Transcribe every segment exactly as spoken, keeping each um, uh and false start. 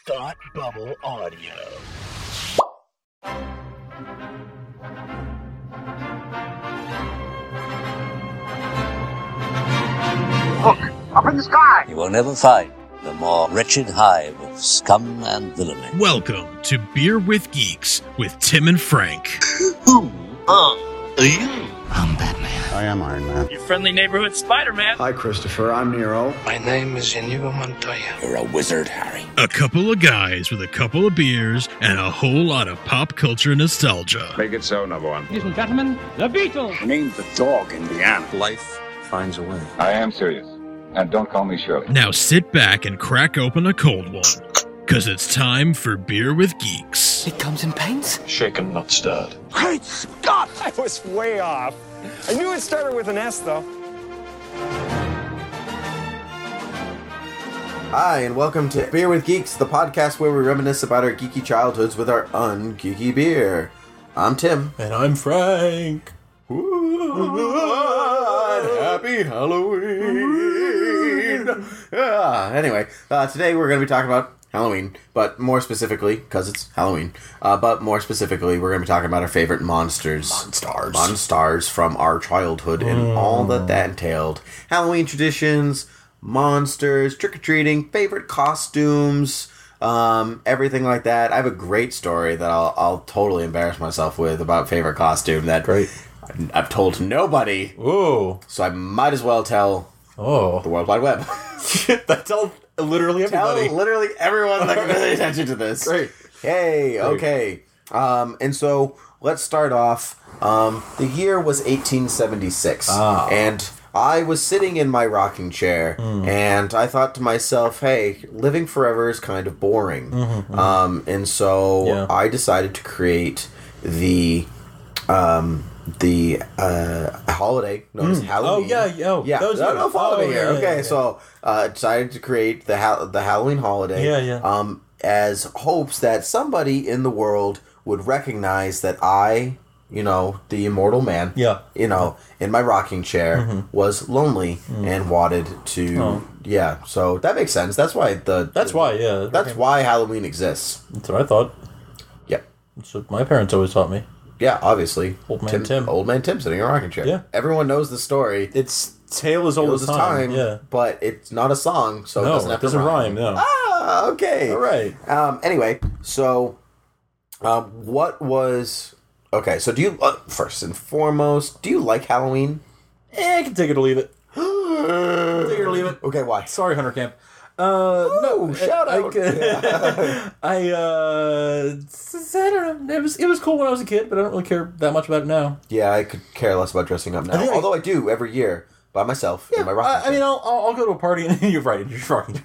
Thought Bubble Audio. Look, up in the sky! You will never find the more wretched hive of scum and villainy. Welcome to Beer with Geeks with Tim and Frank. Who are you? I'm Batman. I am Iron Man. Your friendly neighborhood Spider-Man. Hi, Christopher. I'm Nero. My name is Inigo Montoya. You're a wizard, Harry. A couple of guys with a couple of beers and a whole lot of pop culture nostalgia. Make it so, number one. Ladies and gentlemen, the Beatles. Named the dog Indiana. Life finds a way. I am serious. And don't call me Shirley. Now sit back and crack open a cold one, because it's time for Beer with Geeks. It comes in paints? Shaken, not stirred. Great Scott! I was way off. I knew it started with an S, though. Hi, and welcome to Beer with Geeks, the podcast where we reminisce about our geeky childhoods with our un-geeky beer. I'm Tim. And I'm Frank. Happy Halloween! Yeah, anyway, uh, today we're going to be talking about Halloween, but more specifically, because it's Halloween, uh, but more specifically, we're going to be talking about our favorite monsters. Monstars. Monstars from our childhood and Mm. all that that entailed. Halloween traditions, monsters, trick-or-treating, favorite costumes, um, everything like that. I have a great story that I'll, I'll totally embarrass myself with about favorite costume that Great. I've told nobody, Ooh. so I might as well tell Oh. the World Wide Web. That's all. Literally everybody. Tell literally everyone that can pay attention to this. Great. Hey, Great. okay. Um, and so let's start off. Um, the year was eighteen seventy-six, Ah. and I was sitting in my rocking chair, Mm. and I thought to myself, "Hey, living forever is kind of boring." Mm-hmm, Um, and so Yeah. I decided to create the. Um, the uh, holiday known as Halloween. Oh, yeah, yeah. Oh, yeah. that was no, you. no, follow Oh, me here. yeah, yeah, okay, yeah. so uh, decided to create the ha- the Halloween holiday. Yeah, yeah. Um, as hopes that somebody in the world would recognize that I, you know, the immortal man, Yeah. you know, in my rocking chair, Mm-hmm. was lonely Mm. and wanted to. Oh. Yeah, so that makes sense. That's why the. That's the- why, yeah. That's why Halloween exists. That's what I thought. Yep. That's what my parents always taught me. Yeah, obviously. Old man Tim. Old man Tim sitting in a rocking chair. Yeah. Everyone knows the story. It's tale as old Tales as of time. time, Yeah. but it's not a song, so it No, doesn't it have doesn't to rhyme. rhyme, no. Ah, okay. All right. Um, anyway, so um, what was okay? So do you uh, first and foremost do you like Halloween? Eh, I can take it or leave it. Take it or leave it. Okay, why? Sorry, Hunter Camp. Uh, no, shout I, out. I, I, uh, I don't know. It was, it was cool when I was a kid, but I don't really care that much about it now. Yeah, I could care less about dressing up now. I think I- Although I do every year by myself in my rocking I, I chair. mean, I'll, I'll, I'll go to a party and you're right, you're rocking.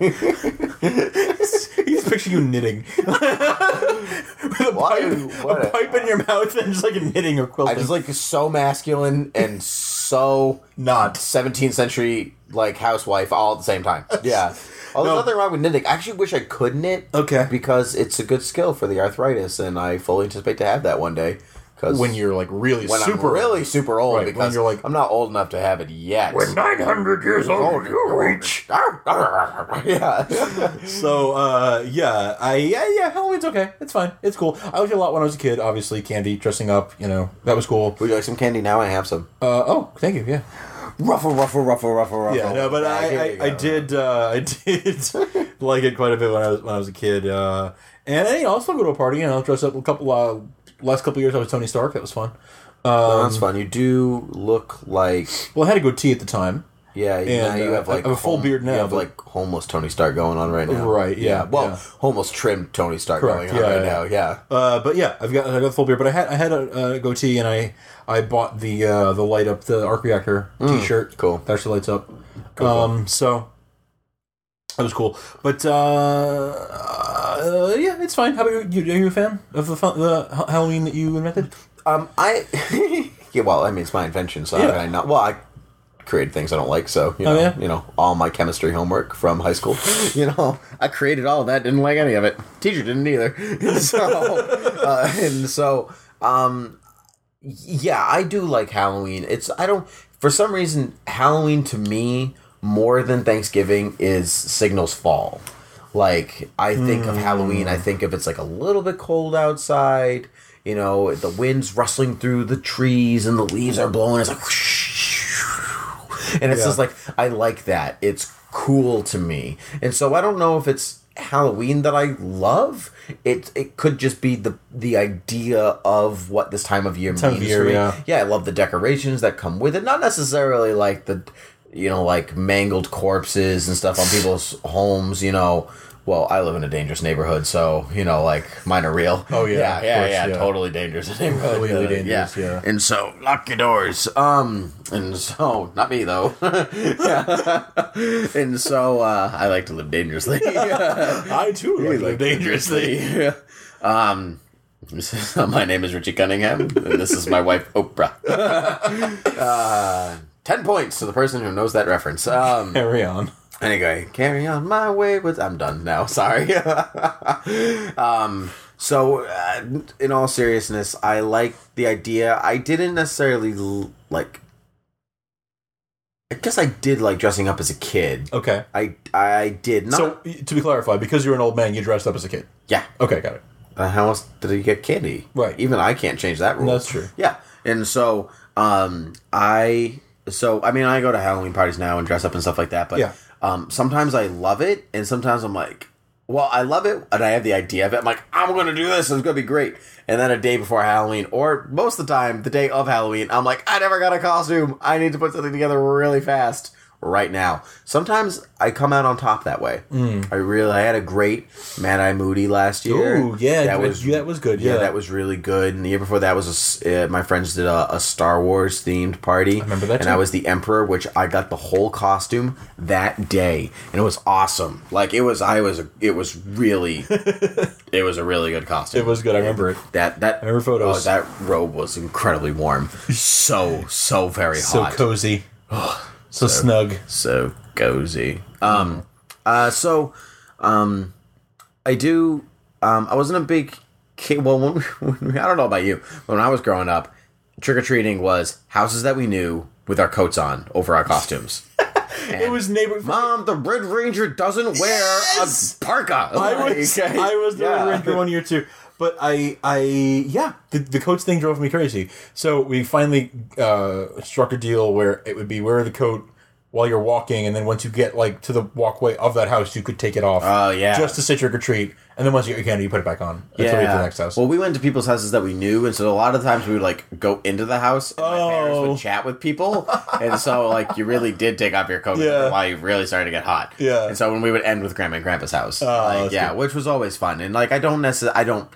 He's picturing you knitting. With a Why? pipe, What? a pipe in your mouth and just like knitting or I quilting. just like so masculine and so Not. seventeenth century like housewife all at the same time. Yeah. Oh, there's No. nothing wrong with knitting. I actually wish I could knit. Okay. Because it's a good skill for the arthritis, and I fully anticipate to have that one day. Cause When you're like really when super I'm really super old, Right, when because you're, like- I'm not old enough to have it yet. nine hundred years old, you reach. Yeah. So, uh, yeah, I, yeah, yeah, Halloween's okay. It's fine. It's cool. I liked it a lot when I was a kid, obviously, candy, dressing up, you know, that was cool. Would you like some candy now? I have some. Uh, oh, thank you, yeah. Ruffle, ruffle, ruffle, ruffle, ruffle. Yeah, no, but Yeah, I, here I, you I go. did, uh, I did like it quite a bit when I was, when I was a kid, uh, and, you know, I'll still go to a party, you know, dress up a couple, uh, last couple of years I was Tony Stark, that was fun. Well, that's fun. You do look like... Well, I had a goatee at the time. Yeah, now you uh, have like I have a full home- beard now, You have but- like homeless Tony Stark going on right now. Right, yeah, Well, yeah. homeless trimmed Tony Stark Correct, going on yeah, right yeah. now. Yeah. Uh, but yeah, I've got I got the full beard, but I had I had a, a goatee, and I I bought the uh, the light up the arc reactor T-shirt. cool. That actually lights up. Cool, um, so that was cool. But uh, uh, yeah, it's fine. How about you? Are you a fan of the fun, the Ha- Halloween that you invented? Um, I yeah. Well, I mean, it's my invention, so how Yeah. can I not? Well, I created things I don't like, so you Oh, know, yeah? you know, all my chemistry homework from high school. You know, I created all of that. Didn't like any of it. Teacher didn't either. so uh, and so um, yeah, I do like Halloween. It's I don't for some reason Halloween to me more than Thanksgiving is signals fall. Like, I think Mm. of Halloween, I think of it's like a little bit cold outside. You know, the wind's rustling through the trees and the leaves are blowing. It's like, and it's Yeah. just like, I like that. It's cool to me. And so I don't know if it's Halloween that I love. It it could just be the the idea of what this time of year Time of means year, for me. yeah. Yeah, I love the decorations that come with it. Not necessarily like the, you know, like mangled corpses and stuff on people's homes, you know. Well, I live in a dangerous neighborhood, so, you know, like, mine are real. Oh, yeah, Yeah, of yeah, course, yeah, yeah. totally dangerous neighborhood. Completely Uh, dangerous, yeah. And so, lock your doors. Um, and so, not me, though. And so, uh, I like to live dangerously. I, too, like to live dangerously. um... My name is Richie Cunningham, and this is my wife, Oprah. uh, ten points to the person who knows that reference. Um, Carry on. Anyway, carry on my way with... I'm done now, sorry. um, so, uh, in all seriousness, I like the idea. I didn't necessarily, l- like... I guess I did like dressing up as a kid. Okay. I I did not... So, to be clarified, because you're an old man, you dressed up as a kid. Yeah. Okay, got it. Uh, how else did he get candy? Right. Even I can't change that rule. That's true. Yeah. And so, um, I... So, I mean, I go to Halloween parties now and dress up and stuff like that, but... Yeah. Um, sometimes I love it, and sometimes I'm like, well, I love it, and I have the idea of it. I'm like, I'm going to do this, and it's going to be great. And then a day before Halloween, or most of the time, the day of Halloween, I'm like, I never got a costume. I need to put something together really fast right now. Sometimes I come out on top that way. Mm. I really, I had a great Mad Eye Moody last year. Ooh, yeah, that that was that was good. Yeah, that was really good. And the year before that was a s uh, my friends did a, a Star Wars themed party. I remember that and too. I was the Emperor, which I got the whole costume that day, and it was awesome. Like it was, I was, it was really, it was a really good costume. It was good. I remember it. That that I remember photos. Oh, that robe was incredibly warm. So so very So hot. cozy. so, snug. So cozy. Um. Uh. So. Um. I do. Um. I wasn't a big kid. Well, when we, when we, I don't know about you. When I was growing up, trick or treating was houses that we knew with our coats on over our costumes. It was neighbor. Mom, the Red Ranger doesn't wear Yes! a parka. I was, Like, I was the yeah. Red Ranger one year too. But I, I, yeah, the, the coats thing drove me crazy. So we finally uh, struck a deal where it would be wear the coat while you're walking, and then once you get like to the walkway of that house, you could take it off. Oh yeah, just to say trick or treat, and then once you get your candy, you put it back on until yeah. we get to the next house. Well, we went to people's houses that we knew, and so a lot of times we would like go into the house, and my parents Oh. would chat with people, and so like you really did take off your coat Yeah. while you really started to get hot. Yeah. And so when we would end with Grandma and Grandpa's house, Oh, like, that's yeah, good. which was always fun, and like I don't necessarily, I don't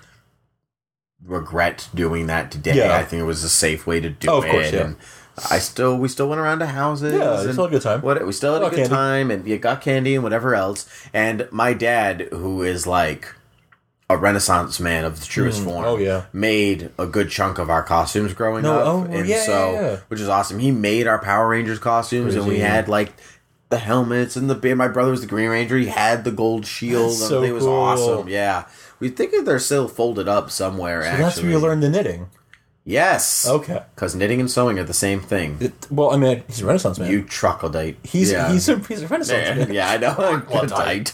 regret doing that today. Yeah. I think it was a safe way to do Oh, of it. course, yeah. And I still, we still went around to houses. Yeah, and it's all a good time. What we still had a Got good candy. time, and you got candy and whatever else. And my dad, who is like a Renaissance man of the truest Mm, form, oh, yeah. made a good chunk of our costumes growing No, up, oh, and yeah, so yeah, yeah. which is awesome. He made our Power Rangers costumes, and we Crazy. had like the helmets and the beard. My brother was the Green Ranger. He had the gold shield. That's and so it was cool. awesome. Yeah, we think they're still folded up somewhere. So actually, that's where you learned the knitting. Yes. Okay. Because knitting and sewing are the same thing. It, well, I mean, he's a Renaissance man. You troglodyte. he's yeah. he's a he's a Renaissance Yeah, man. yeah, I know. Troglodyte.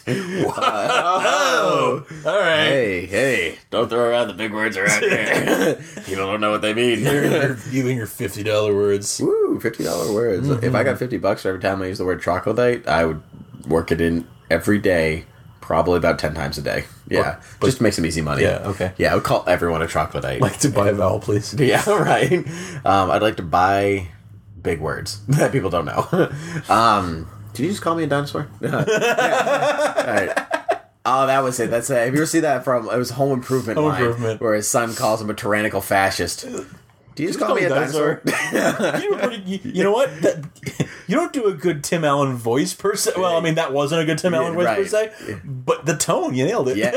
Oh, All right. hey, hey! Don't throw around the big words around here. People don't know what they mean. You're in your, you and your fifty dollar words. Woo! Fifty dollar words. Mm-hmm. If I got fifty bucks for every time I use the word troglodyte, I would work it in every day, probably about ten times a day. Yeah, But- but- just to make some easy money. Yeah, okay. Yeah, I would call everyone a troglodyte. Like to buy a vowel, please. Yeah, right. Um, I'd like to buy big words that people don't know. um, did you just call me a dinosaur? Yeah. All right. Oh, that was it. That's it. Have you ever seen that from? It was Home Improvement. Home line, Improvement. where his son calls him a tyrannical fascist. Do you just call me a dinosaur? you, were pretty, you, you know what? That, you don't do a good Tim Allen voice per se. Well, I mean, that wasn't a good Tim Allen voice right. per se. But the tone, you nailed it. Yeah.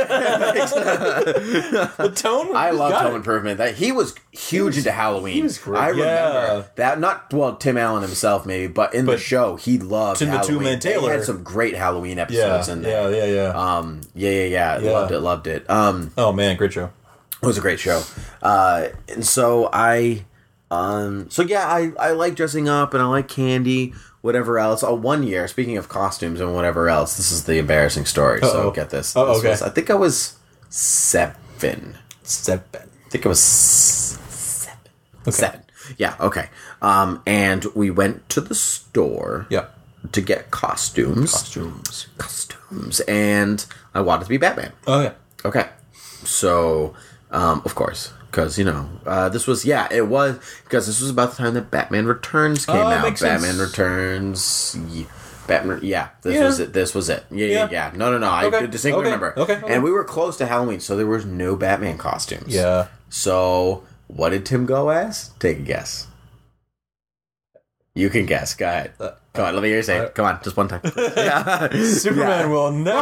The tone. I you love got Home it. Improvement. That he was huge into Halloween. he was great. I remember Yeah. that. Not well, Tim Allen himself, maybe, but in the But show, he loved Tim the Halloween. Two-Man They Taylor. had some great Halloween Yeah, episodes in there. yeah, yeah, yeah. Um, yeah, yeah, yeah. Yeah. Loved it, loved it. Um, Oh man, great show. it was a great show. Uh, and so I, Um, so yeah, I, I like dressing up and I like candy, whatever else. Oh, one year, speaking of costumes and whatever else, this is the embarrassing story. Uh-oh. So get this. Oh, this okay. Was, I think I was seven. Seven. I think it was seven. Okay. Seven. Yeah, okay. Um, and we went to the store yeah. to get costumes. Costumes. Costumes. And I wanted to be Batman. Oh, yeah. Okay. So, um, of course, because, you know, uh, this was, yeah, it was, because this was about the time that Batman Returns came oh, out. Makes Batman sense. Returns, yeah, Batman, yeah, this yeah. was it, this was it. Yeah, yeah, yeah. yeah. No, no, no, okay. I distinctly okay. remember. Okay. okay. And we were close to Halloween, so there was no Batman costumes. Yeah. So, what did Tim go as? Take a guess. You can guess. Go ahead. Uh, Come on, let me hear you say it. Come on, just one time. Yeah. Superman yeah. will never.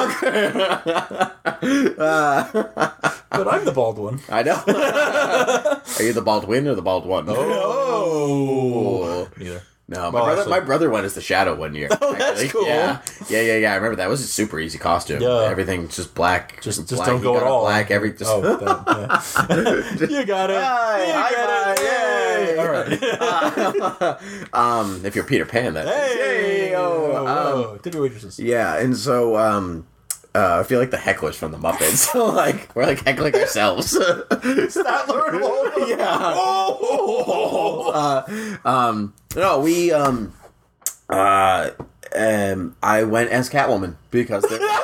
uh, but I'm the bald one. I know. Are you the Baldwin or the bald one? Oh, neither. No, my well, brother. actually, My brother went as the Shadow one year. Oh, that's actually. cool. Yeah, yeah, yeah, yeah. I remember that was a super easy costume. Yeah. Everything just black. Just, just black. don't go He at got a all. Black. Every. Just, oh, that, yeah. You got it. Hi, you high got five, it. yay. All right. uh, um, if you're Peter Pan, that. Hey. Yay, oh, whoa. um, Did we waitresses? Yeah, and so um. Uh, I feel like the hecklers from the Muppets. So, like, we're like heckling ourselves. Statler. Yeah. Oh. Uh, um. No, we um. Uh. Um. I went as Catwoman because there. No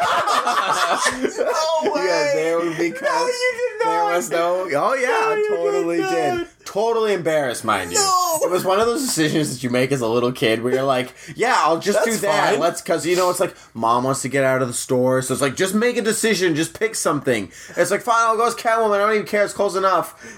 way. Yeah, there was because No, you did not. there was no. Oh yeah, No, I you totally did did. not. Totally embarrassed, mind you. No. It was one of those decisions that you make as a little kid where you're like, yeah, I'll just That's do that. fine. Let's, because you know, it's like mom wants to get out of the store, so it's like just make a decision, just pick something. It's like fine, I'll go as Catwoman. I don't even care. It's close enough.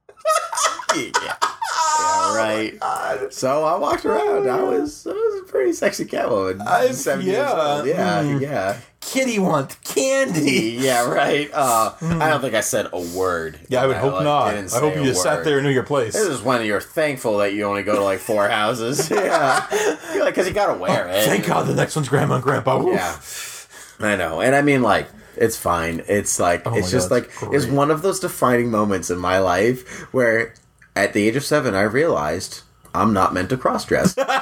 Yeah. Yeah, right. Oh, so I walked around. I was, I was a pretty sexy Catwoman. I- Seven yeah. years old. Yeah, Mm. yeah. Kitty wants candy. Yeah, right. Uh, I don't think I said a word. Yeah, I would I, hope like, not. didn't I hope say you a just sat word. there and knew your place. This is when you're thankful that you only go to like four houses. Yeah, because you gotta wear Oh, it. thank God the next one's Grandma and Grandpa. Oof. Yeah, I know, and I mean, like, it's fine. It's like Oh it's my just God, like it's it's great. one of those defining moments in my life where, at the age of seven, I realized I'm not meant to cross dress. You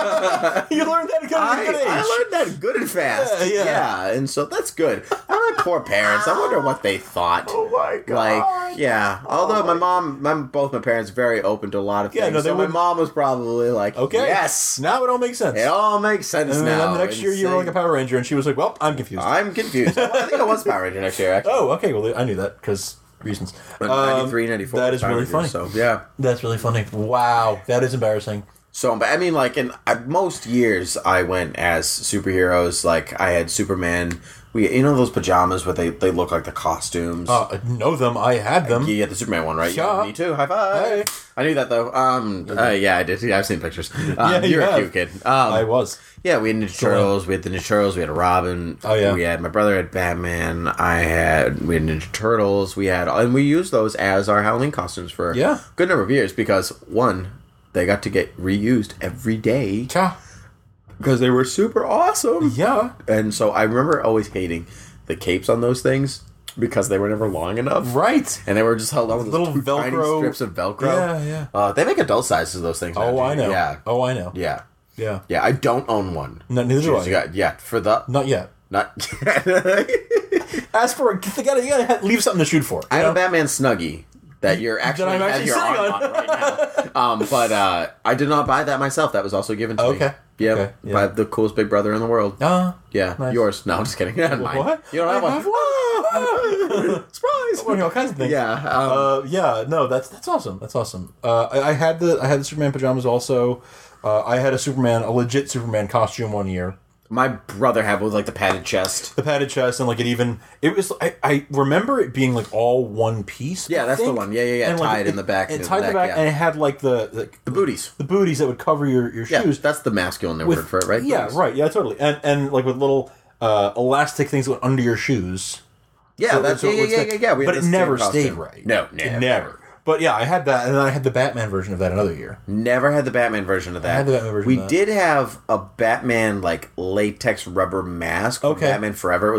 learned that at I, a good age. I learned that good and fast. Yeah, yeah. yeah, and so that's good. My poor parents. I wonder what they thought. Oh my God. Like, yeah. Although my mom, my both my parents, very open to a lot of Yeah, things. no, they so my wouldn't- mom was probably like, Okay. yes, Now it all makes sense. it all makes sense and then now. the next And year you were say- like a Power Ranger, and she was like, "Well, I'm confused." I'm confused. Well, I think I was Power Ranger next year. Actually. Oh, okay. Well, I knew that because reasons. But Um, ninety-three, ninety-four. That is Power really Rangers, funny. So yeah. That's really funny. Wow, that is embarrassing. So, but I mean, like in uh, most years, I went as superheroes. Like I had Superman. We, you know, those pajamas where they, they look like the costumes. Uh, I know them. I had them. You had the Superman one, right? Yeah. Me too. High five. Hey. I knew that though. Um, uh, yeah, I did. Yeah, I've seen pictures. Um, Yeah, you you're a have. cute kid. Um, I was. Yeah, we had Ninja Still am. Turtles. We had the Ninja Turtles. We had a Robin. Oh, yeah. We had my brother had Batman. I had we had Ninja Turtles. We had and we used those as our Halloween costumes for Yeah. a good number of years because one, they got to get reused every day Yeah. because they were super awesome. Yeah. And so I remember always hating the capes on those things because they were never long enough. Right. And they were just held on with Little little two tiny Velcro. strips of Velcro. Yeah, yeah. Uh, they make adult sizes of those things. now, Oh, I dude. know. Yeah. Oh, I know. Yeah. Yeah. Yeah, I don't own one. No, neither do Jeez, I. you got, yeah, for the... Not yet. Not... As for you gotta, you gotta leave something to shoot for. I you have a know? Batman Snuggie that you're actually, I'm have actually your sitting arm on. on right now. Um, but uh, I did not buy that myself. That was also given to me. Okay. Yeah, Okay, yeah. by the coolest big brother in the world. Uh, Yeah, nice. yours. No, I'm just kidding. Not mine. What? You don't have I one. have one. Surprise! Well, all kinds of things. Yeah. Um, Uh, yeah. No, that's that's awesome. That's awesome. Uh, I, I had the I had the Superman pajamas also. Uh, I had a Superman, a legit Superman costume one year. my brother had with like the padded chest. The padded chest and like it even it was I, I remember it being like all one piece. Yeah, I that's the think. one. Yeah, yeah, yeah. And, like, tied it- in the back. It in tied the back, yeah. and it had like the, the the booties. the booties that would cover your, your Yeah, shoes. that's the masculine with, word for it, right? Yeah, Booties. right. Yeah, totally. And and like with little uh, elastic things that went under your shoes. Yeah, So- that's so yeah, it yeah, would yeah, stay- yeah, yeah. We had but the it same never costume. stayed right. No, It never. never. But yeah, I had that, and then I had the Batman version of that another year. Never had the Batman version of that. I had the Batman version we of that. did have a Batman like latex rubber mask. From Okay. Batman Forever. It was like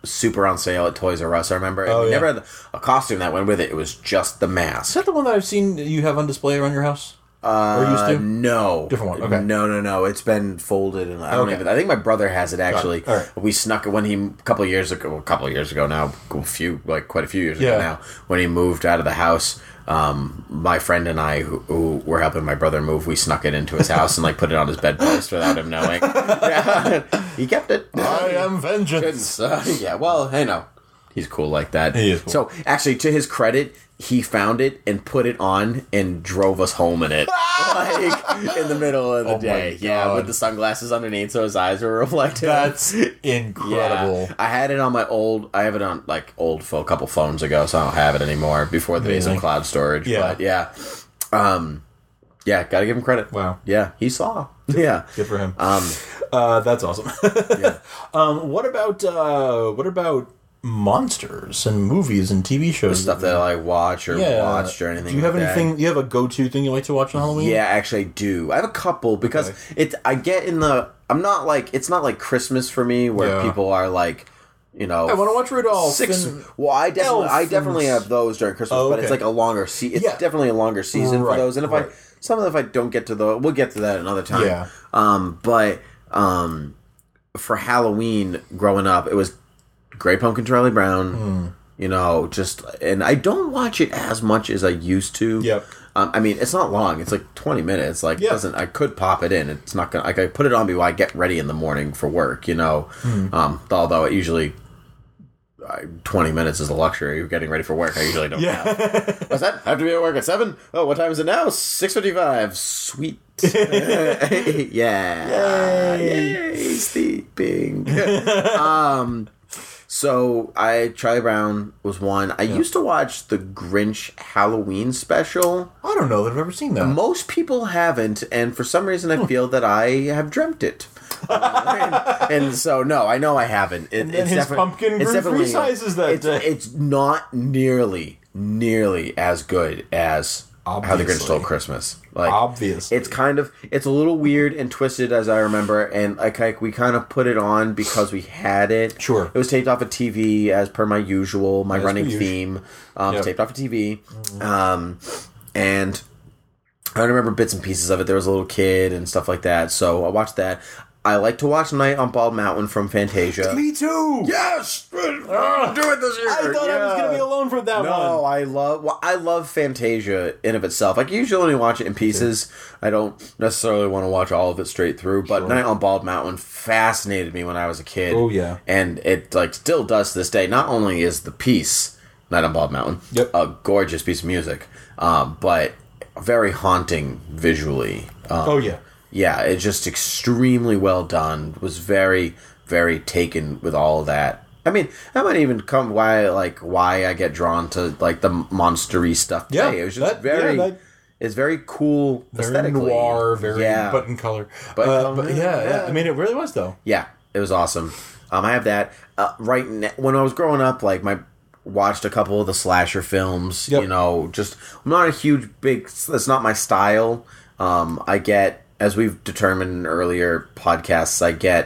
super on sale at Toys R Us. I remember. Oh, we yeah. never had a costume that went with it. It was just the mask. Is that the one that I've seen that you have on display around your house? Uh, or used to? No. Different one, okay. No, no, no. It's been folded, and I don't Okay. even. I think my brother has it actually. Got it. All right. We snuck it when he a couple of years ago. A couple of years ago now, a few like quite a few years Yeah. ago now. When he moved out of the house, um, my friend and I, who, who were helping my brother move, we snuck it into his house and like put it on his bedpost without him knowing. Yeah. He kept it. I am vengeance. Uh, yeah. Well, hey, no, he's cool like that. He is cool. So actually, to his credit, he found it and put it on and drove us home in it, like in the middle of the Oh my day. Yeah, God. with the sunglasses underneath, so his eyes were reflective. That's incredible. Yeah. I had it on my old. I have it on like old phone, a couple phones ago, so I don't have it anymore. Before the days of Amazing. cloud storage. Yeah. But yeah, um, yeah, gotta give him credit. Wow. Yeah, he saw. Yeah, Good for him. um, Uh, that's awesome. yeah. um, what about uh, what about monsters and movies and T V shows? Stuff that I watch or yeah. watched or anything. Do you have like that. anything? You have a go-to thing you like to watch on Halloween? Yeah, actually, I do. I have a couple because Okay. it. I get in the. I'm not like it's not like Christmas for me where Yeah. people are like, you know, I want to watch Rudolph. six. and- Well, I definitely, I Elf definitely and- have those during Christmas, Oh, but it's okay. like a longer. Se- it's Yeah. definitely a longer season Right, for those. And if right. I some of them, if I don't get to the, we'll get to that another time. Yeah. Um, but um, for Halloween, growing up, it was Great Pumpkin Charlie Brown. Hmm. You know, just and I don't watch it as much as I used to. Yep. Um, I mean, it's not long. It's like twenty minutes. Like, it Yeah. doesn't I could pop it in. It's not gonna. Like, I put it on before I get ready in the morning for work. You know, Hmm. um, although it usually uh, twenty minutes is a luxury. You're getting ready for work. I usually don't. Yeah. Have. What's that? I have to be at work at seven. Oh, what time is it now? Six fifty-five. Sweet. yeah. Yay. Yay. Sleeping. um. So I Charlie Brown was one. I used to watch the Grinch Halloween special. I don't know that I've ever seen that. Most people haven't, and for some reason I feel that I have dreamt it. Uh, and, and so no, I know I haven't. It, And then it's his defi- pumpkin it's grew definitely three sizes that it's, day. It's not nearly, nearly as good as How the Grinch Obviously. Stole Christmas. Like, Obviously. it's kind of it's a little weird and twisted as I remember, and like, like we kind of put it on because we had it. Sure. It was taped off of T V as per my usual, my As running per usual. theme. Um, Yep. Taped off of T V, um, and I remember bits and pieces of it. There was a little kid and stuff like that, so I watched that. I like to watch Night on Bald Mountain from Fantasia. Me too. Yes, we're gonna do it this year. I thought I was Yeah. gonna be alone for that No, one. I love well, I love Fantasia in of itself. Like, usually only watch it in pieces. I don't necessarily want to watch all of it straight through. But Sure. Night on Bald Mountain fascinated me when I was a kid. Oh, yeah. and it like still does to this day. Not only is the piece Night on Bald Mountain Yep. a gorgeous piece of music, um, but very haunting visually. Um, Oh yeah. yeah, it's just extremely well done. Was very, very taken with all of that. I mean, that might even come why like why I get drawn to like the monstery stuff. Yeah, today. It was just that- very. yeah, that- it's very cool Very aesthetically. noir, very yeah, button color. Button Uh, color, but yeah, yeah, yeah. I mean, it really was though. yeah, it was awesome. Um, I have that uh, right now. When I was growing up, like my watched a couple of the slasher films. Yep. You know, just I'm not a huge big. That's not my style. Um, I get, as we've determined in earlier podcasts, I get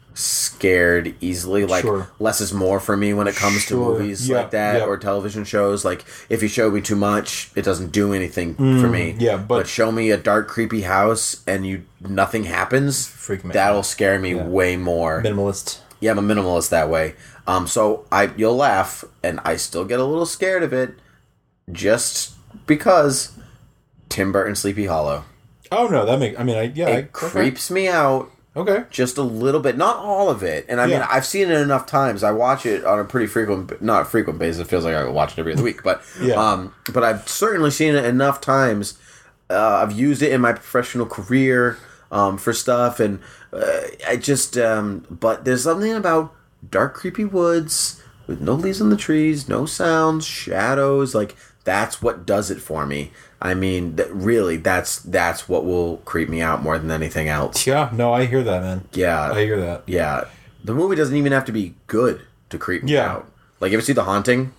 scared easily. Like, Sure. less is more for me when it comes Sure. to movies Yeah, like that yeah. or television shows. Like, if you show me too much, it doesn't do anything for me. yeah, but- show me a dark, creepy house and you nothing happens. Freak me That'll out. scare me Yeah. way more. Minimalist. Yeah, I'm a minimalist that way. Um, so I you'll laugh, and I still get a little scared of it, just because Tim Burton Sleepy Hollow. Oh no, that makes. I mean, I yeah, It I, creeps me out Okay. just a little bit, not all of it. And I mean, Yeah. I've seen it enough times. I watch it on a pretty frequent, not frequent basis. It feels like I watch it every other week, but Yeah. um, but I've certainly seen it enough times. Uh, I've used it in my professional career um, for stuff, and uh, I just. Um, but there's something about dark, creepy woods with no leaves on the trees, no sounds, shadows. Like, that's what does it for me. I mean, that really, that's that's what will creep me out more than anything else. Yeah. No, I hear that, man. Yeah, I hear that. yeah. The movie doesn't even have to be good to creep me Yeah. out. Like, you ever see The Haunting?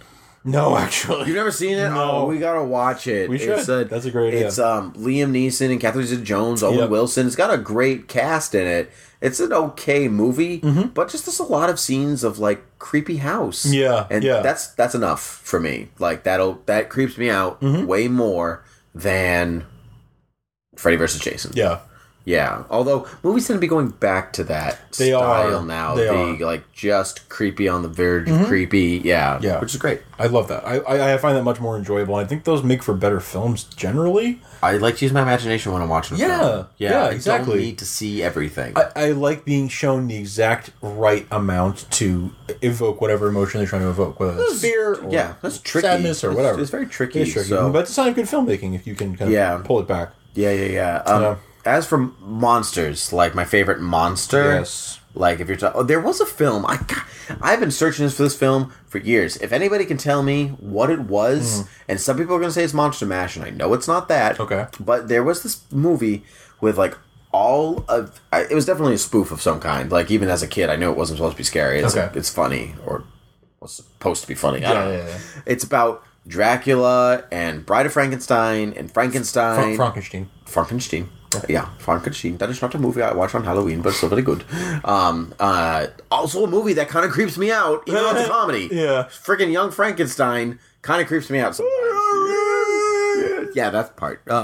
No, actually. You've never seen it? No. Oh, we gotta watch it. We should. It's a, That's a great idea. It's um, Liam Neeson and Catherine Zeta-Jones, Owen Yep. Wilson. It's got a great cast in it. It's an okay movie, Mm-hmm. but just there's a lot of scenes of like creepy house. Yeah, and yeah. that's that's enough for me. Like that'll that creeps me out Mm-hmm. way more than Freddy versus Jason. Yeah. Yeah, although movies tend to be going back to that They style are. now. They the are. like just creepy on the verge of creepy. Yeah, Yeah. which is great. I love that. I, I I find that much more enjoyable. I think those make for better films generally. I like to use my imagination when I'm watching a Yeah, film. yeah, I exactly. don't need to see everything. I, I like being shown the exact right amount to evoke whatever emotion they're trying to evoke, whether it's fear or yeah, that's tricky. sadness or It's- whatever. it's very tricky, It's tricky. so- But it's a sign of good filmmaking if you can kind of Yeah. pull it back. yeah, yeah, yeah. Um, Yeah. As for monsters, like my favorite monster, Yes. like if you're talking, oh, there was a film. I got, I've been searching this for this film for years. If anybody can tell me what it was, and some people are going to say it's Monster Mash, and I know it's not that. Okay. But there was this movie with like all of. I, it was definitely a spoof of some kind. Like even as a kid, I knew it wasn't supposed to be scary. It's Okay. it's funny or was supposed to be funny. I Yeah, don't know. yeah, yeah. It's about Dracula and Bride of Frankenstein and Frankenstein. Fra- Frankenstein. Frankenstein. Yeah, Frankenstein. That is not a movie I watch on Halloween, but it's still very good. Um, uh, also a movie that kind of creeps me out, even though it's a comedy. Yeah. Freaking Young Frankenstein kind of creeps me out sometimes. Yeah, that part. Um,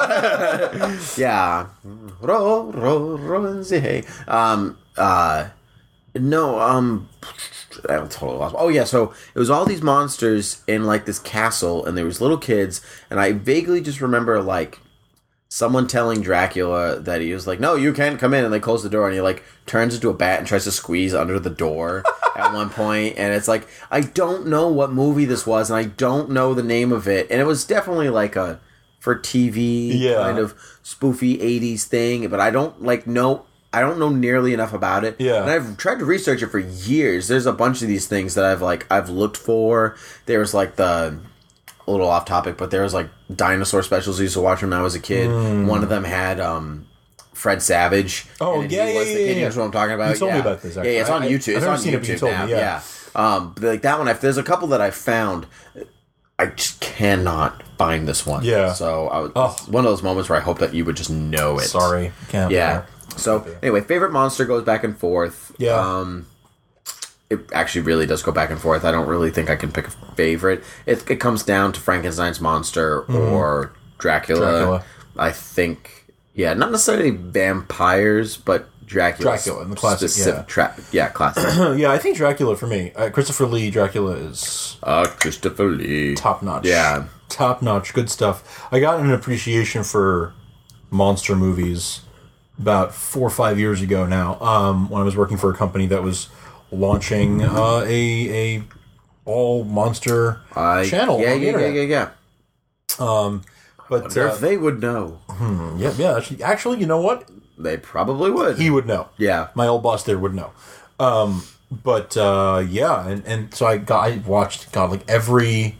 yeah. yeah. Ro, ro, ro, and say hey. Um, uh, no, um... I totally lost. Oh yeah, so it was all these monsters in like this castle, and there was little kids, and I vaguely just remember like someone telling Dracula that he was like, "No, you can't come in," and they close the door, and he like turns into a bat and tries to squeeze under the door at one point, and it's like I don't know what movie this was, and I don't know the name of it, and it was definitely like a for T V Yeah. kind of spoofy eighties thing, but I don't like know. I don't know nearly enough about it. Yeah. And I've tried to research it for years. There's a bunch of these things that I've like I've looked for. There was like the a little off topic, but there was like dinosaur specials I used to watch when I was a kid. Mm. One of them had um Fred Savage. Oh, and yeah, he yeah, was the yeah, kid. yeah. You know what I'm talking about? You told yeah. me about this, Yeah, yeah, it's on actually. I- YouTube. I've It's never on seen it, but you YouTube told now. me, yeah. yeah. Um, but, like that one, if there's a couple that I found, I just cannot find this one. Yeah. So I was Oh. one of those moments where I hope that you would just know it. Sorry. Can't. Yeah. So anyway, favorite monster goes back and forth. Yeah. Um, it actually really does go back and forth. I don't really think I can pick a favorite. It, it comes down to Frankenstein's monster or Dracula. Dracula. I think, yeah, not necessarily vampires, but Dracula. Dracula in the classic, specific yeah. Tra- yeah, classic. Yeah, I think Dracula for me. Uh, Christopher Lee Dracula is uh, Christopher Lee. top notch. Yeah. Top notch. Good stuff. I got an appreciation for monster movies about four or five years ago now, um, when I was working for a company that was launching uh, a a all monster Uh, channel. Yeah, on the yeah, yeah, internet. yeah, yeah. Um, but Wonder uh, if they would know. yeah, yeah. Actually, actually, you know what? They probably would. He would know. Yeah. My old boss there would know. Um, but uh, yeah, and, and so I got I watched God like every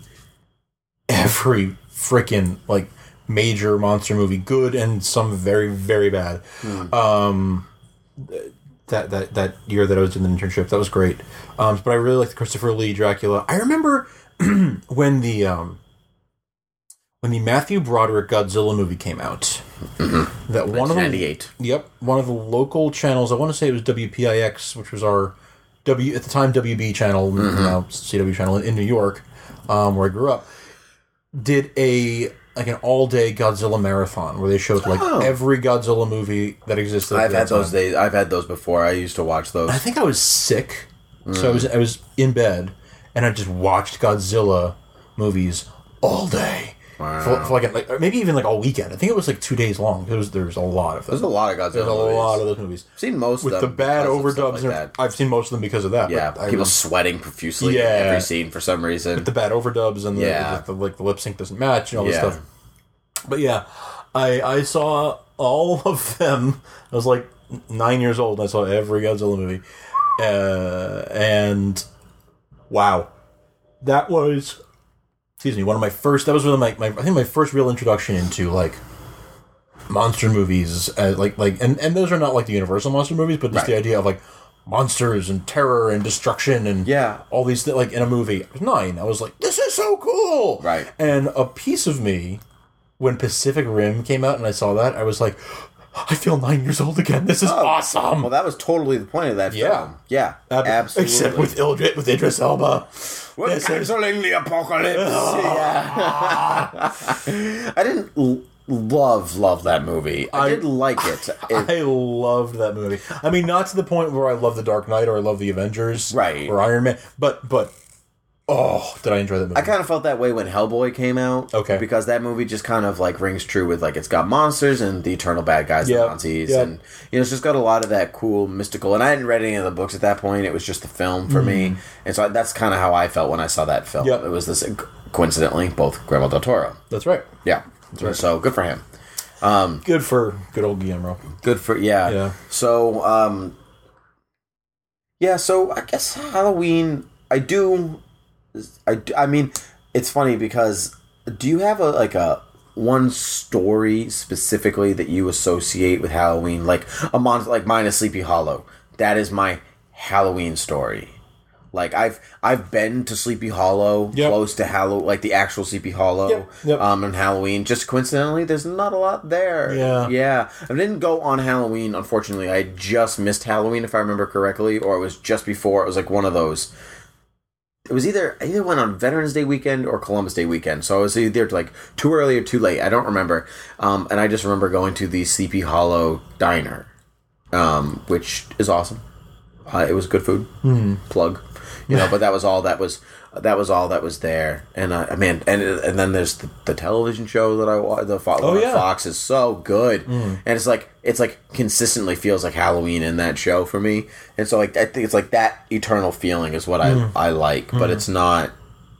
every freaking like major monster movie, good and some very very bad. Hmm. Um, that that that year that I was doing the internship, that was great. Um, but I really liked the Christopher Lee Dracula. I remember when the um, when the Matthew Broderick Godzilla movie came out. Mm-hmm. That one of the ninety-eight. Yep, one of the local channels. I want to say it was W P I X, which was our W at the time W B channel, Mm-hmm. now C W channel in, in New York, um, where I grew up. Did a like an all day Godzilla marathon where they showed like Oh. every Godzilla movie that existed. at I've that had those time. days. I've had those before. I used to watch those. I think I was sick, so I was I was in bed and I just watched Godzilla movies all day. Wow. For, for like, a, like maybe even like all weekend. I think it was like two days long. There was there's a lot of them. There's a lot of Godzilla There's a movies. lot of those movies. I've seen most With of the them bad because of stuff overdubs. like and- that. I've seen most of them because of that. Yeah, but I people remember- sweating profusely in Yeah. every scene for some reason. the bad overdubs and the, Yeah. the, the like the lip sync doesn't match and all this Yeah. stuff. But yeah, I I saw all of them. I was like nine years old. And I saw every Godzilla movie, uh, and wow, that was excuse me one of my first. That was one of my, my I think my first real introduction into like monster movies. Uh, like like and, and those are not like the Universal monster movies, but just Right. the idea of like monsters and terror and destruction and yeah. all these things, like in a movie. I was nine. I was like, this is so cool. Right. And a piece of me, when Pacific Rim came out and I saw that, I was like, I feel nine years old again. This is oh, awesome. Well, that was totally the point of that yeah. film. Yeah. Absolutely. Except with Ildrid, with Idris Elba. We're canceling the apocalypse. yeah. I didn't l- love, love that movie. I, I did like it. it. I loved that movie. I mean, not to the point where I love The Dark Knight or I love The Avengers. Right. Or Iron Man. But, but, oh, did I enjoy that movie? I kind of felt that way when Hellboy came out. Okay. Because that movie just kind of like rings true with like it's got monsters and the eternal bad guys, yep. the Nazis, yep. and you know it's just got a lot of that cool mystical. And I hadn't read any of the books at that point. It was just the film for mm. me, and so that's kind of how I felt when I saw that film. Yep. It was this coincidentally both Guillermo del Toro. That's right. Yeah. That's right. So good for him. Um, good for good old Guillermo. Good for yeah. Yeah. So um, yeah. So I guess Halloween. I do. I, I mean, it's funny because do you have a like a one story specifically that you associate with Halloween? Like a monster, like mine is Sleepy Hollow. That is my Halloween story. Like I've I've been to Sleepy Hollow, yep. close to Hallow, like the actual Sleepy Hollow, yep. Yep. um, on Halloween. Just coincidentally, there's not a lot there. Yeah, yeah. I didn't go on Halloween. Unfortunately, I just missed Halloween, if I remember correctly, or it was just before. It was like one of those. It was either I either went on Veterans Day weekend or Columbus Day weekend, so I was either like too early or too late. I don't remember, um, and I just remember going to the Sleepy Hollow Diner, um, which is awesome. Uh, it was good food. Mm-hmm. Plug, you know. But that was all that was. That was all that was there, and uh, man, and and then there's the, the television show that I watched. The Fo- oh, yeah. Fox is so good, mm. and it's like it's like consistently feels like Halloween in that show for me, and so like I think it's like that eternal feeling is what mm. I I like, mm. but it's not.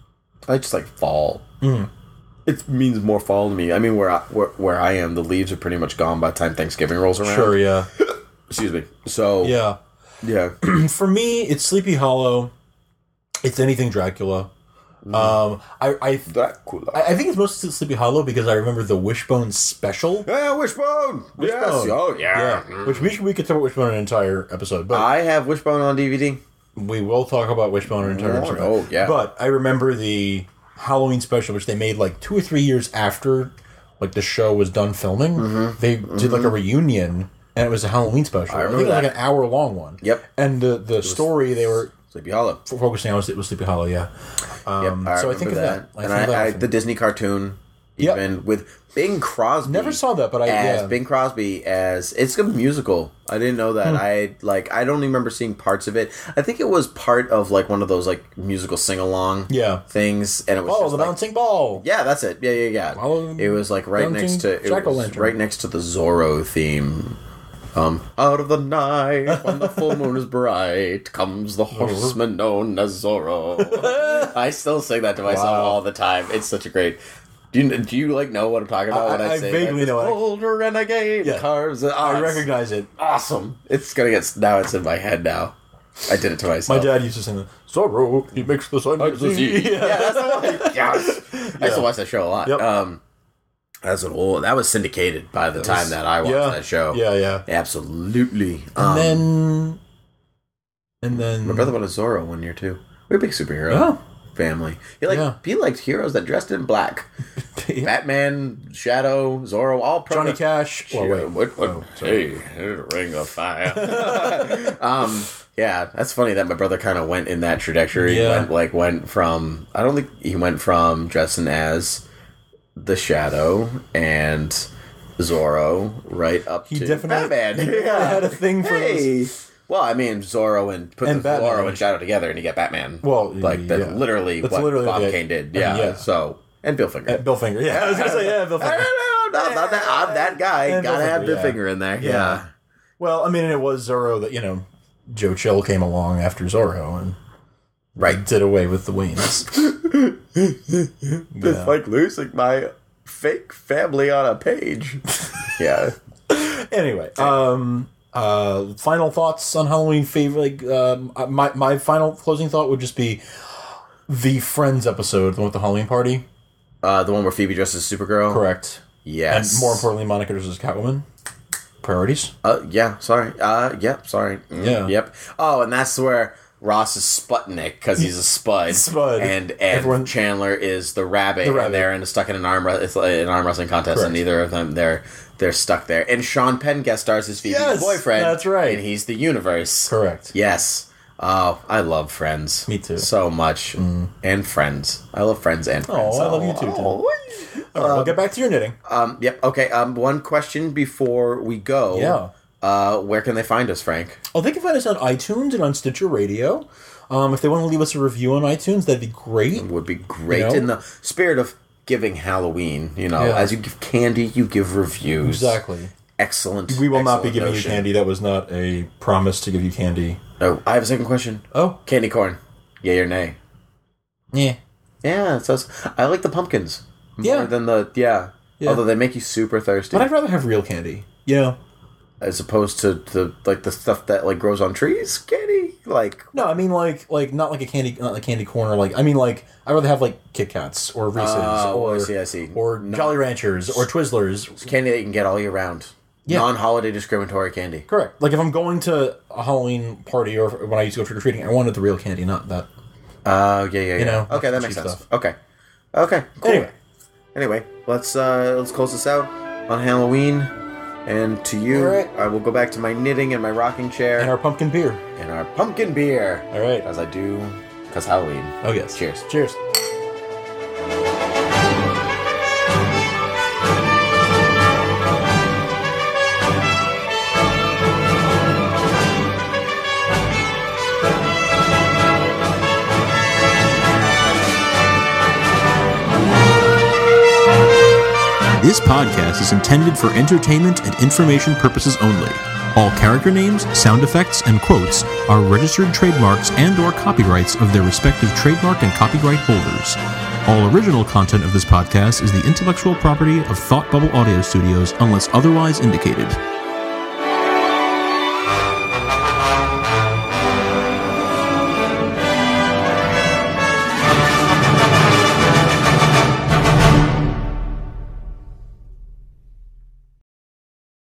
I just like fall. Mm. It means more fall to me. I mean, where I, where where I am, the leaves are pretty much gone by the time Thanksgiving rolls around. Sure, yeah. Excuse me. So yeah, yeah. For me, it's Sleepy Hollow. It's anything Dracula. Mm. Um, I I, Dracula. I I think it's mostly Sleepy Hollow because I remember the Wishbone special. Yeah, Wishbone. Wishbone. Yes. Oh yeah. yeah. Mm. Which we we could talk about Wishbone an entire episode. But I have Wishbone on D V D. We will talk about Wishbone an entire oh, episode. Oh yeah. But I remember the Halloween special, which they made like two or three years after like the show was done filming. Mm-hmm. They mm-hmm. did like a reunion, and it was a Halloween special. I, I remember think it was that. like an hour long one. Yep. And the the story they were. Sleepy Hollow. Focusing on was, it was Sleepy Hollow, yeah. Um, yep, I so I think of that. that. I and I, that I, the Disney cartoon, even yep. with Bing Crosby. Never saw that, but I as yeah. Bing Crosby as it's a musical. I didn't know that. Hmm. I like. I don't remember seeing parts of it. I think it was part of like one of those like musical sing along yeah. things, and it was oh just the like, bouncing ball. Yeah, that's it. Yeah, yeah, yeah. Well, it was like right next to it was right next to the Zorro theme. Um, out of the night, when the full moon is bright, comes the horseman known as Zorro. I still sing that to myself wow. all the time. It's such a great. Do you do you like know what I'm talking about I, when I, I say vaguely that? know it. Old renegade yeah. carves. Oh, I recognize it. Awesome. It's gonna get now. It's in my head now. I did it to myself. My dad used to sing the Zorro. He makes the sun. Yeah. yeah, that's the one. Yes. Yeah. I used to watch that show a lot. Yep. Um. That's an old. That was syndicated by the that time was, that I watched yeah, that show. Yeah, yeah, absolutely. And um, then, and then my brother wanted Zorro one year too. We're a big superhero yeah. family. He liked yeah. he liked heroes that dressed in black. yeah. Batman, Shadow, Zorro, all pro- Johnny Cash. Well, wait, what? what oh, hey, Ring of Fire. um. Yeah, that's funny that my brother kind of went in that trajectory. Yeah. Went, like went from. I don't think he went from dressing as the Shadow and Zorro right up he to definitely, Batman. He yeah. had a thing for hey. this. Well, I mean, Zorro and put and the Batman. Zorro and Shadow together, and you get Batman. Well, like yeah. that's literally that's what literally Bob the, Kane did. Yeah. yeah. So and Bill Finger. Uh, Bill Finger. Yeah, I was gonna say yeah, Bill Finger. No, no, no, not that. I'm that guy. And Gotta Bill have Finger, Bill yeah. Finger in there. Yeah. yeah. Well, I mean, it was Zorro that you know, Joe Chill came along after Zorro and right did away with the Waynes. It's yeah. like losing my fake family on a page. yeah. Anyway, um, uh, final thoughts on Halloween favorite. Like, um, my my final closing thought would just be the Friends episode, the one with the Halloween party. Uh, the one where Phoebe dresses as Supergirl. Correct. Yes. And more importantly, Monica dresses as Catwoman. Priorities. Uh, yeah, sorry. Uh, yep, sorry. Mm, Yeah. Yep. Oh, and that's where Ross is Sputnik because he's a spud. Spud. And and Everyone- Chandler is the rabbit, The rabbit. and they're in, stuck in an arm wre- it's like an arm wrestling contest, Correct. and neither of them they're they're stuck there. And Sean Penn guest stars as Phoebe's Yes, boyfriend. that's right. And he's the universe. Correct. Yes. Oh, I love Friends. Me too. So much. And Friends. I love Friends and Friends. Oh, I love you too, Tim. Oh. All right, we'll get back to your knitting. Um, yep. Okay. Um, one question before we go. Yeah. Uh, where can they find us, Frank? Oh, they can find us on iTunes and on Stitcher Radio. Um, if they want to leave us a review on iTunes, that'd be great. It would be great. You know? In the spirit of giving Halloween, you know, Yeah. as you give candy, you give reviews. Exactly. Excellent. We will not be excellent giving notion. you candy. That was not a promise to give you candy. Oh, I have a second question. Oh. Candy corn. Yay or nay? Yeah. Yeah, it says I like the pumpkins. More Yeah. than the yeah. Yeah. Although they make you super thirsty. But I'd rather have real candy. You know? As opposed to the like the stuff that like grows on trees candy. Like No, I mean like like not like a candy not like candy corn or like I mean like I'd rather have like Kit Kats or Reese's Oh, or I see, I see. or No. Jolly Ranchers or Twizzlers. It's candy that you can get all year round. Yeah. Non-holiday discriminatory candy. Correct. Like if I'm going to a Halloween party or when I used to go trick or treating, I wanted the real candy, not that. Oh, yeah, yeah, yeah. You know, okay, that cheap makes sense. stuff. Okay. Okay, cool. Anyway. Anyway, let's uh let's close this out on Halloween. And to you, All right. I will go back to my knitting and my rocking chair And our pumpkin beer. and our pumpkin beer. All right. As I do, because Halloween. Oh yes. Cheers. Cheers. This podcast is intended for entertainment and information purposes only. All character names, sound effects, and quotes are registered trademarks and or copyrights of their respective trademark and copyright holders. All original content of this podcast is the intellectual property of Thought Bubble Audio Studios unless otherwise indicated.